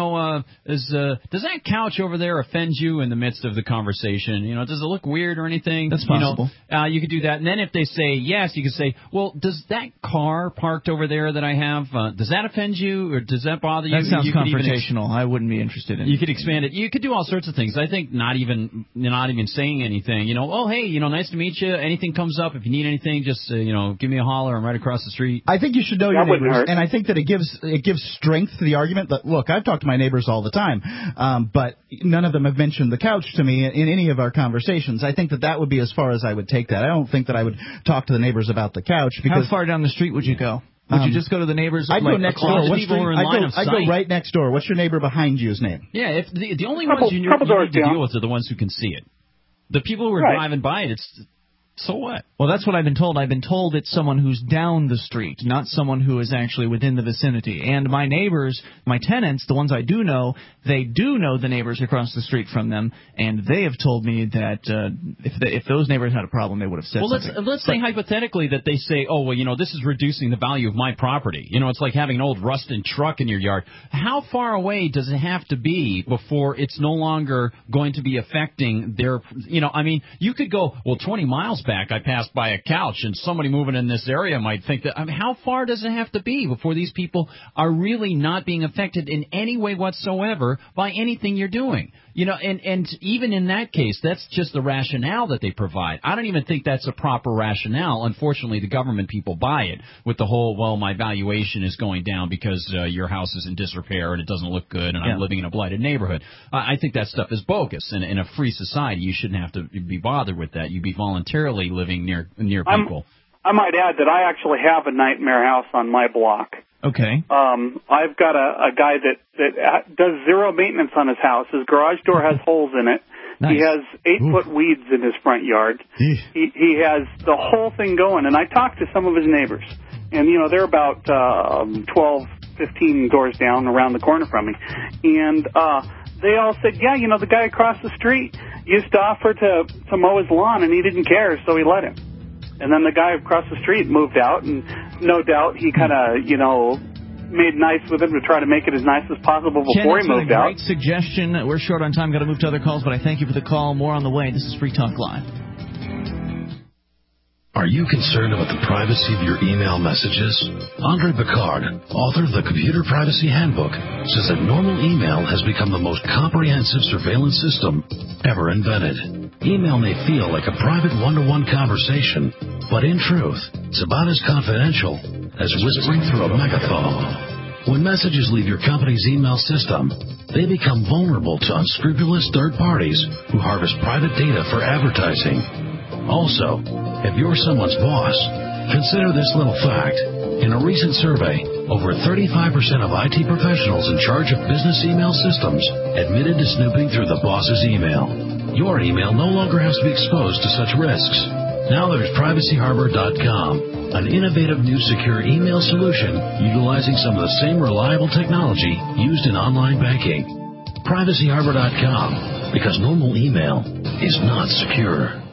does that couch over there offend you?" In the midst of the conversation, does it look weird or anything? That's possible. You could do that, and then if they say yes, you could say, "Well, does that car parked over there that I have, does that offend you, or does that bother you?" Sounds confrontational. I wouldn't be interested in. You could expand it. You could do all sorts of things. I think not even saying anything. Oh, hey, nice to meet you. Anything comes up, if you need anything, just give me a holler. I'm right across the street. I think you should know your neighbors, and I think that it gives strength to the argument. That look, I've talked to my neighbors all the time, but none of them have mentioned the couch to me in any of our conversations. I think that would be as far as I would take that. I don't think that I would talk to the neighbors about the couch. Because how far down the street would you go? Would you just go to the neighbors? I'd go next door. I'd go right next door. What's your neighbor behind you's name? Yeah, if the only ones you need to deal with are the ones who can see it. The people who are driving by it, so what? Well, that's what I've been told. I've been told it's someone who's down the street, not someone who is actually within the vicinity. And my neighbors, my tenants, the ones I do know, they do know the neighbors across the street from them, and they have told me that if those neighbors had a problem, they would have said something. Well, let's say hypothetically that they say, oh, well, this is reducing the value of my property. It's like having an old rusted truck in your yard. How far away does it have to be before it's no longer going to be affecting their, you could go, well, 20 miles back, I passed by a couch, and somebody moving in this area might think that. How far does it have to be before these people are really not being affected in any way whatsoever by anything you're doing? And even in that case, that's just the rationale that they provide. I don't even think that's a proper rationale. Unfortunately, the government people buy it with the whole, well, my valuation is going down because your house is in disrepair and it doesn't look good and I'm living in a blighted neighborhood. I think that stuff is bogus. And in a free society, you shouldn't have to be bothered with that. You'd be voluntarily living near people. I might add that I actually have a nightmare house on my block. Okay. I've got a guy that does zero maintenance on his house. His garage door has holes in it. Nice. He has 8-foot weeds in his front yard. He has the whole thing going. And I talked to some of his neighbors, and they're about 12, 15 doors down around the corner from me, and they all said, yeah, the guy across the street used to offer to mow his lawn, and he didn't care, so he let him. And then the guy across the street moved out, and no doubt he kind of, made nice with him to try to make it as nice as possible before he moved out. Great suggestion. We're short on time. Got to move to other calls, but I thank you for the call. More on the way. This is Free Talk Live. Are you concerned about the privacy of your email messages? Andre Picard, author of the Computer Privacy Handbook, says that normal email has become the most comprehensive surveillance system ever invented. Email may feel like a private one-to-one conversation, but in truth, it's about as confidential as whispering through a megaphone. When messages leave your company's email system, they become vulnerable to unscrupulous third parties who harvest private data for advertising. Also, if you're someone's boss, consider this little fact. In a recent survey, over 35% of IT professionals in charge of business email systems admitted to snooping through the boss's email. Your email no longer has to be exposed to such risks. Now there's PrivacyHarbor.com, an innovative new secure email solution utilizing some of the same reliable technology used in online banking. PrivacyHarbor.com, because normal email is not secure.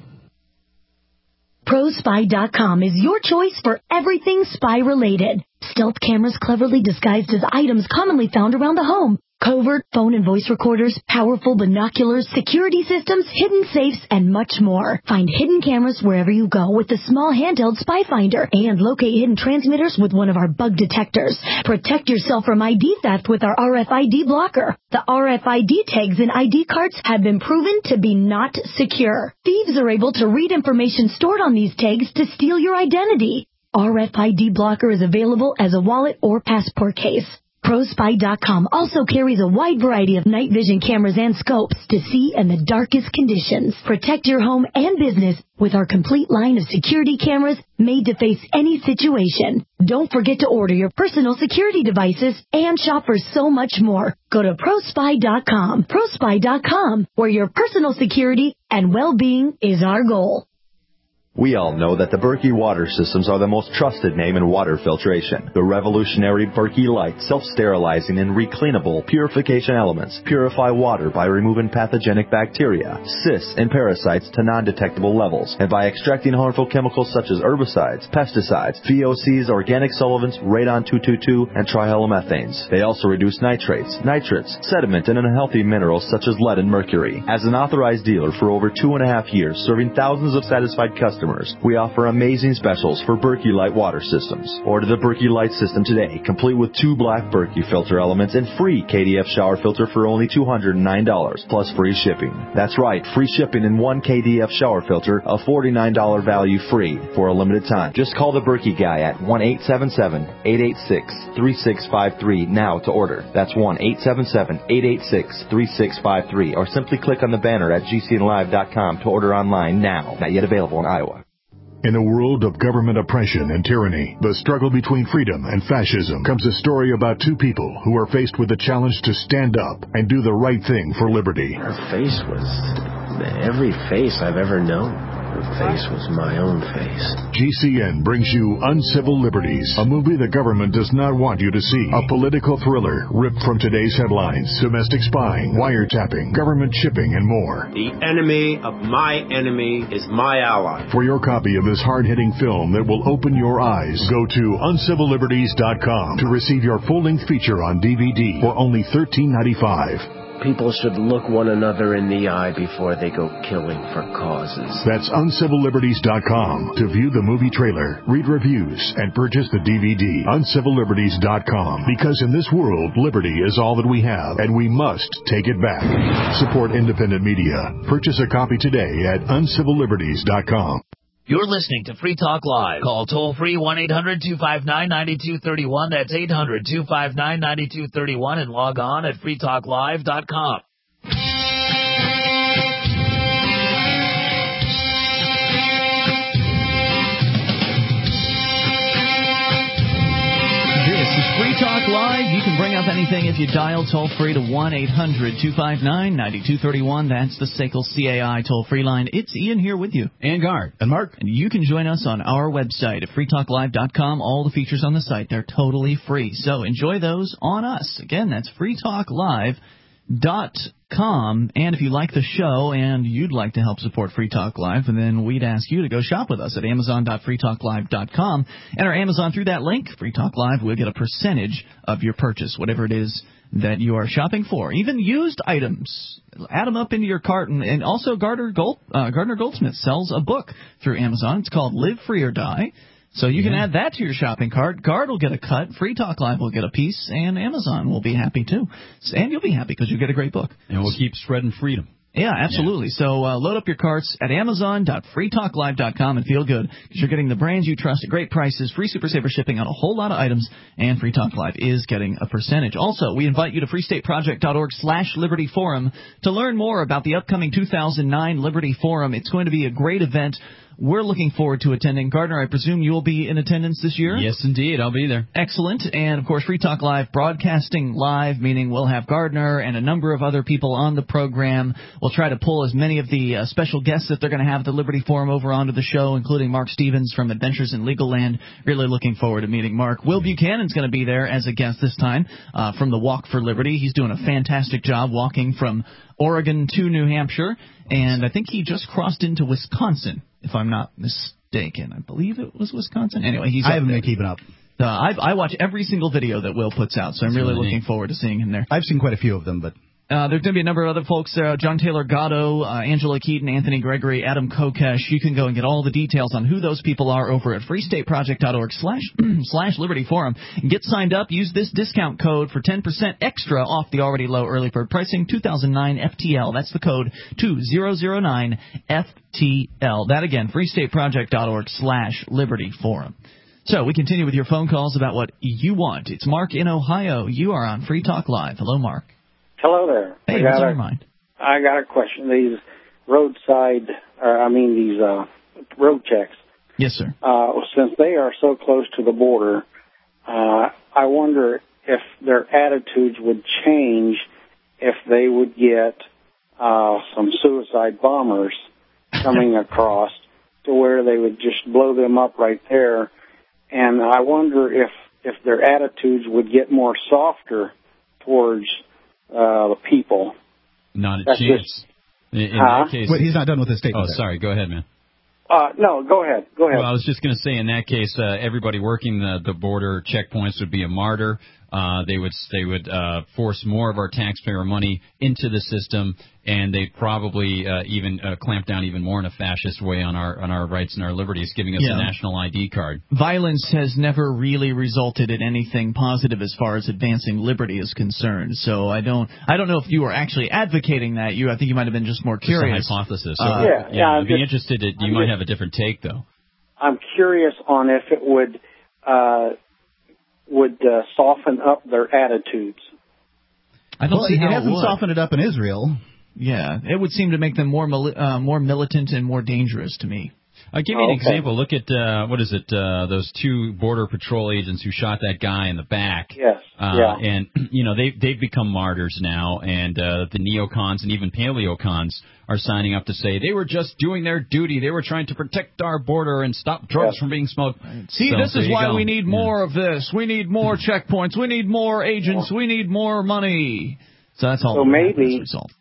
ProSpy.com is your choice for everything spy-related. Stealth cameras cleverly disguised as items commonly found around the home. Covert phone and voice recorders, powerful binoculars, security systems, hidden safes, and much more. Find hidden cameras wherever you go with the small handheld Spy Finder and locate hidden transmitters with one of our bug detectors. Protect yourself from ID theft with our RFID blocker. The RFID tags in ID cards have been proven to be not secure. Thieves are able to read information stored on these tags to steal your identity. RFID blocker is available as a wallet or passport case. ProSpy.com also carries a wide variety of night vision cameras and scopes to see in the darkest conditions. Protect your home and business with our complete line of security cameras made to face any situation. Don't forget to order your personal security devices and shop for so much more. Go to ProSpy.com. ProSpy.com, where your personal security and well-being is our goal. We all know that the Berkey water systems are the most trusted name in water filtration. The revolutionary Berkey Light self-sterilizing and recleanable purification elements purify water by removing pathogenic bacteria, cysts, and parasites to non-detectable levels, and by extracting harmful chemicals such as herbicides, pesticides, VOCs, organic solvents, radon-222, and trihalomethanes. They also reduce nitrates, nitrates, sediment, and unhealthy minerals such as lead and mercury. As an authorized dealer for over 2.5 years, serving thousands of satisfied customers, we offer amazing specials for Berkey Light water systems. Order the Berkey Light system today, complete with 2 black Berkey filter elements and free KDF shower filter for only $209, plus free shipping. That's right, free shipping in 1 KDF shower filter, a $49 value free for a limited time. Just call the Berkey guy at 1-877-886-3653 now to order. That's 1-877-886-3653, or simply click on the banner at gcnlive.com to order online now. Not yet available in Iowa. In a world of government oppression and tyranny, the struggle between freedom and fascism, comes a story about 2 people who are faced with the challenge to stand up and do the right thing for liberty. Her face was every face I've ever known. Her face was my own face. GCN brings you Uncivil Liberties, a movie the government does not want you to see. A political thriller ripped from today's headlines. Domestic spying, wiretapping, government shipping, and more. The enemy of my enemy is my ally. For your copy of this hard-hitting film that will open your eyes, go to uncivilliberties.com to receive your full-length feature on DVD for only $13.95. People should look one another in the eye before they go killing for causes. That's uncivilliberties.com to view the movie trailer, read reviews, and purchase the DVD. Uncivilliberties.com. Because in this world, liberty is all that we have, and we must take it back. Support independent media. Purchase a copy today at uncivilliberties.com. You're listening to Free Talk Live. Call toll-free 1-800-259-9231. That's 800-259-9231. And log on at freetalklive.com. This is Free Talk Live. You can bring up anything if you dial toll-free to 1-800-259-9231. That's the SACL CAI toll-free line. It's Ian here with you. And Guard. And Mark. And you can join us on our website at freetalklive.com. All the features on the site, they're totally free. So enjoy those on us. Again, that's freetalklive.com. And if you like the show and you'd like to help support Free Talk Live, then we'd ask you to go shop with us at amazon.freetalklive.com. Enter Amazon through that link. Free Talk Live will get a percentage of your purchase, whatever it is that you are shopping for. Even used items. Add them up into your cart. And also Gardner Goldsmith sells a book through Amazon. It's called Live Free or Die. So you can add that to your shopping cart. Guard will get a cut. Free Talk Live will get a piece. And Amazon will be happy, too. And you'll be happy because you get a great book. And we'll keep spreading freedom. Yeah, absolutely. So load up your carts at amazon.freetalklive.com and feel good because you're getting the brands you trust at great prices, free Super Saver shipping on a whole lot of items, and Free Talk Live is getting a percentage. Also, we invite you to freestateproject.org/Liberty Forum to learn more about the upcoming 2009 Liberty Forum. It's going to be a great event. We're looking forward to attending. Gardner, I presume you'll be in attendance this year? Yes, indeed. I'll be there. Excellent. And, of course, Free Talk Live broadcasting live, meaning we'll have Gardner and a number of other people on the program. We'll try to pull as many of the special guests that they're going to have at the Liberty Forum over onto the show, including Mark Stevens from Adventures in Legal Land. Really looking forward to meeting Mark. Will Buchanan's going to be there as a guest this time from the Walk for Liberty. He's doing a fantastic job walking from Oregon to New Hampshire, and I think he just crossed into Wisconsin, if I'm not mistaken. I believe it was Wisconsin. Anyway, I haven't been keeping up. I watch every single video that Will puts out, so I'm really looking forward to seeing him there. I've seen quite a few of them, but... There's going to be a number of other folks there. John Taylor Gatto, Angela Keaton, Anthony Gregory, Adam Kokesh. You can go and get all the details on who those people are over at freestateproject.org/Liberty Forum. Get signed up. Use this discount code for 10% extra off the already low early bird pricing, 2009 FTL. That's the code 2009 FTL. That again, freestateproject.org/Liberty Forum. So we continue with your phone calls about what you want. It's Mark in Ohio. You are on Free Talk Live. Hello, Mark. Hello there. Hey, what's on your mind? I got a question. These roadside, these road checks. Yes, sir. Since they are so close to the border, I wonder if their attitudes would change if they would get some suicide bombers coming across to where they would just blow them up right there. And I wonder if their attitudes would get more softer towards the people. Not a That's chance. In that case, Wait, he's not done with his statement. Oh, sorry. Go ahead, man. No, go ahead. Go ahead. Well, I was just going to say, in that case, everybody working the border checkpoints would be a martyr. They would force more of our taxpayer money into the system, and they'd probably even clamp down even more in a fascist way on our rights and our liberties, giving us a national ID card. Violence has never really resulted in anything positive as far as advancing liberty is concerned. So I don't know if you were actually advocating that. I think you might have been just more curious. Just a hypothesis. So, I'd be interested. You might have a different take, though. I'm curious on if it would soften up their attitudes. I don't see how it hasn't would. softened it up in Israel. Yeah, it would seem to make them more militant and more dangerous to me. I'll give you an example. Look at, those 2 Border Patrol agents who shot that guy in the back. Yes. And, they've become martyrs now, and the neocons and even paleocons are signing up to say they were just doing their duty. They were trying to protect our border and stop drugs from being smoked. See, this is why we need more of this. We need more checkpoints. We need more agents. We need more money. So that's all. So maybe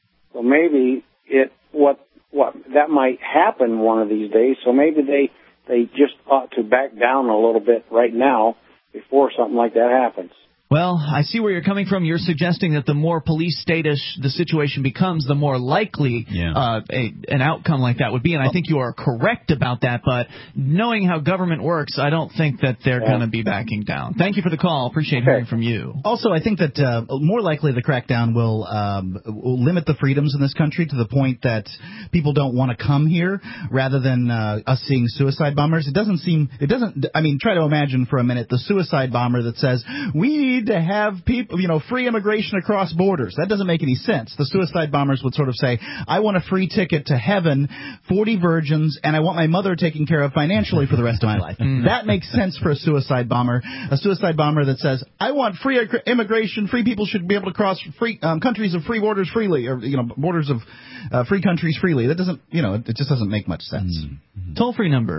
that might happen one of these days. So maybe they just ought to back down a little bit right now before something like that happens. Well, I see where you're coming from. You're suggesting that the more police statish the situation becomes, the more likely an outcome like that would be. And I think you are correct about that. But knowing how government works, I don't think that they're going to be backing down. Thank you for the call. Appreciate hearing from you. Also, I think that more likely the crackdown will limit the freedoms in this country to the point that people don't want to come here rather than us seeing suicide bombers. Try to imagine for a minute the suicide bomber that says, we need to have people, free immigration across borders. That doesn't make any sense. The suicide bombers would sort of say, I want a free ticket to heaven, 40 virgins, and I want my mother taken care of financially for the rest of my life. That makes sense for a suicide bomber. A suicide bomber that says, I want free immigration, free people should be able to cross free countries of free borders freely, or borders of free countries freely. That doesn't, it just doesn't make much sense. Toll-free number,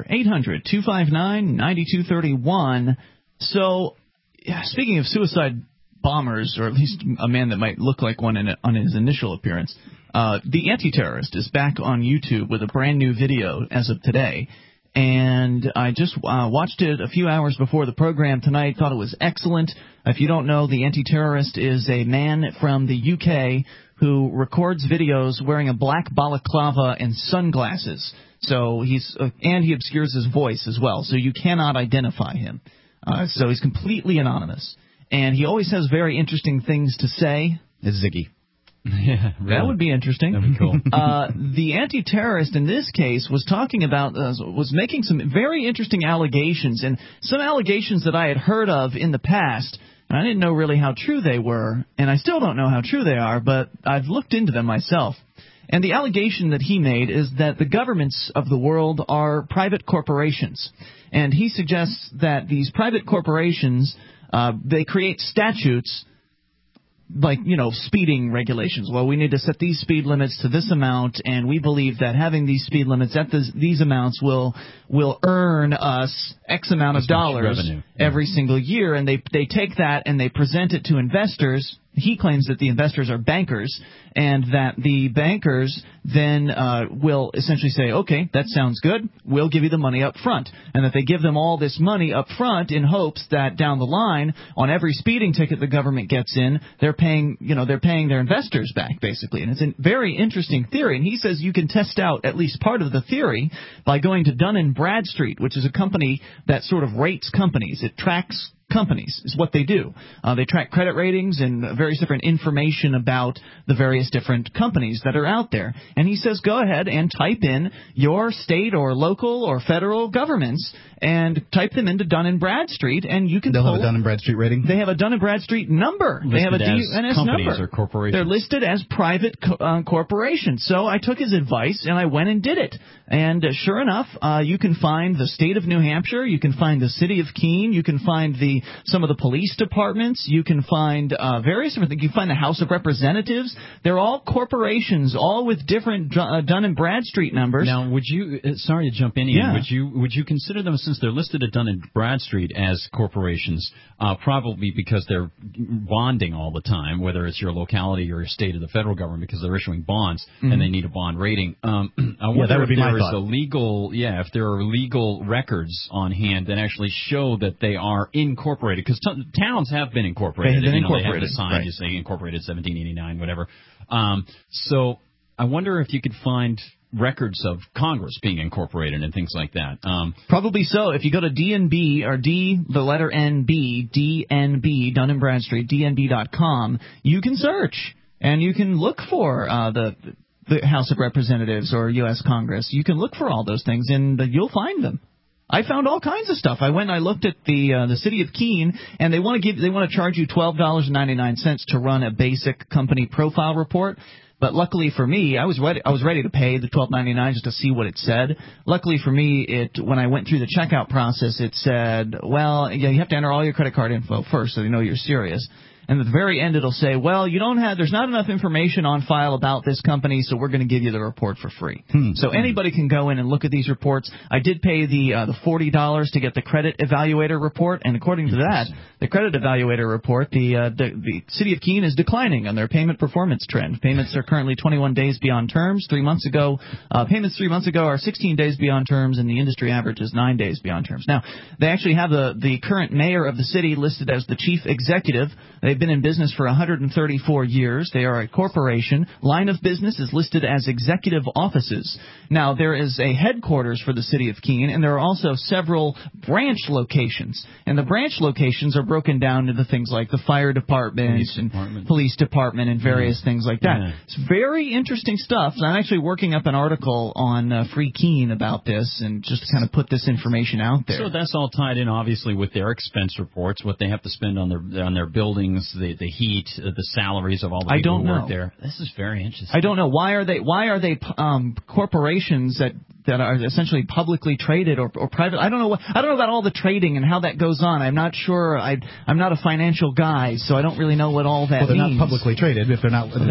800-259-9231. So, speaking of suicide bombers, or at least a man that might look like one on his initial appearance, the Anti-Terrorist is back on YouTube with a brand new video as of today. And I just watched it a few hours before the program tonight, thought it was excellent. If you don't know, the Anti-Terrorist is a man from the UK who records videos wearing a black balaclava and sunglasses. So he obscures his voice as well, so you cannot identify him. So he's completely anonymous. And he always has very interesting things to say. It's Ziggy. Yeah, really. That would be interesting. That'd be cool. The Anti-Terrorist in this case was talking about, was making some very interesting allegations, and some allegations that I had heard of in the past. And I didn't know really how true they were, and I still don't know how true they are, but I've looked into them myself. And the allegation that he made is that the governments of the world are private corporations. And he suggests that these private corporations, they create statutes like, speeding regulations. Well, we need to set these speed limits to this amount, and we believe that having these speed limits at these amounts will earn us X amount of dollars every single year. And they take that and they present it to investors. He claims that the investors are bankers, and that the bankers then will essentially say, okay, that sounds good, we'll give you the money up front. And that they give them all this money up front in hopes that down the line, on every speeding ticket the government gets in, they're paying their investors back, basically. And it's a very interesting theory. And he says you can test out at least part of the theory by going to Dun & Bradstreet, which is a company that sort of rates companies. It tracks companies is what they do. They track credit ratings and various different information about the various different companies that are out there. And he says go ahead and type in your state or local or federal governments and type them into Dun & Bradstreet, and you can They'll have a Dun & Bradstreet rating? They have a Dun & Bradstreet number. They have a DNS number. Or corporations. They're listed as private corporations. So I took his advice and I went and did it. And sure enough, you can find the state of New Hampshire, you can find the city of Keene, you can find some of the police departments, you can find various different things. You can find the House of Representatives. They're all corporations, all with different Dun and Bradstreet numbers. Now, would you? Sorry to jump in, Ian. Yeah. Would you consider them, since they're listed at Dun and Bradstreet as corporations, probably because they're bonding all the time, whether it's your locality or your state or the federal government, because they're issuing bonds and they need a bond rating. I wonder that would if be my there is thought. a legal, if there are legal records on hand that actually show that they are incorporated, because towns have been incorporated. They have been They have incorporated, the sign, right. you say incorporated 1789, whatever. So I wonder if you could find records of Congress being incorporated and things like that. Probably so. If you go to DNB, or D, the letter NB, DNB, Dun and Bradstreet, DNB.com, you can search and you can look for the House of Representatives or U.S. Congress. You can look for all those things, and you'll find them. I found all kinds of stuff. I went and I looked at the city of Keene, and they want to charge you $12.99 to run a basic company profile report. But luckily for me, I was ready to pay the $12.99 just to see what it said. Luckily for me, when I went through the checkout process, it said, well, you have to enter all your credit card info first so they know you're serious. And at the very end, it'll say, well, there's not enough information on file about this company, so we're going to give you the report for free. So anybody can go in and look at these reports. I did pay the $40 to get the credit evaluator report, and according to that, the credit evaluator report, the city of Keene is declining on their payment performance trend. Payments are currently 21 days beyond terms. 3 months ago, payments 3 months ago are 16 days beyond terms, and the industry average is 9 days beyond terms. Now, they actually have the current mayor of the city listed as the chief executive. They've been in business for 134 years. They are a corporation. Line of business is listed as executive offices. Now, there is a headquarters for the city of Keene, and there are also several branch locations. And the branch locations are broken down into things like the fire department police department and various things like that. Yeah. It's very interesting stuff. I'm actually working up an article on Free Keene about this, and just to kind of put this information out there. So that's all tied in, obviously, with their expense reports, what they have to spend on their buildings, the heat, the salaries of all the people who work there. This is very interesting. I don't know. Why are they corporations that are essentially publicly traded or private? I don't know about all the trading and how that goes on. I'm not sure. I'm not a financial guy, so I don't really know what all that means. Well, they're means. not publicly traded if they're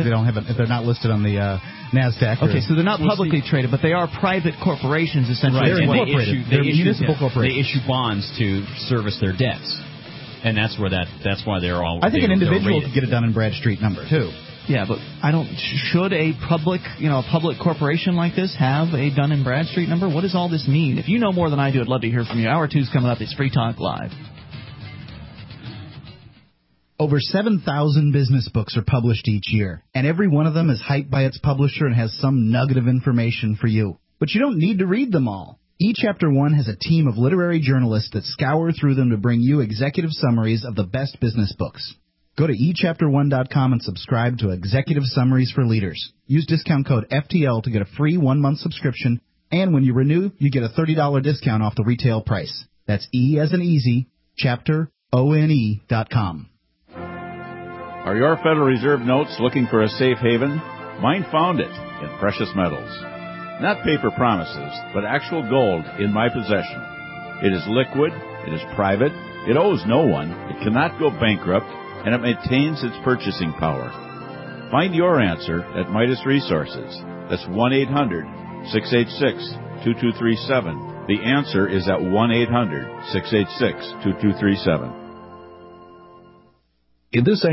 not listed on the NASDAQ. Okay, so they're not publicly traded, but they are private corporations essentially. Right. They're incorporated. They're municipal corporations. They issue bonds to service their debts. And that's why they're all. I think an individual could get a Dun and Bradstreet number too. Yeah, but should a public corporation like this have a Dun and Bradstreet number? What does all this mean? If you know more than I do, I'd love to hear from you. Hour 2's coming up. It's Free Talk Live. Over 7,000 business books are published each year, and every one of them is hyped by its publisher and has some nugget of information for you. But you don't need to read them all. eChapter One has a team of literary journalists that scour through them to bring you executive summaries of the best business books. Go to eChapter1.com and subscribe to Executive Summaries for Leaders. Use discount code FTL to get a free 1-month subscription, and when you renew, you get a $30 discount off the retail price. That's E as in easy, chapterone.com. Are your Federal Reserve notes looking for a safe haven? Mine found it in precious metals. Not paper promises, but actual gold in my possession. It is liquid, it is private, it owes no one, it cannot go bankrupt, and it maintains its purchasing power. Find your answer at Midas Resources. That's 1-800-686-2237. The answer is at 1-800-686-2237. In this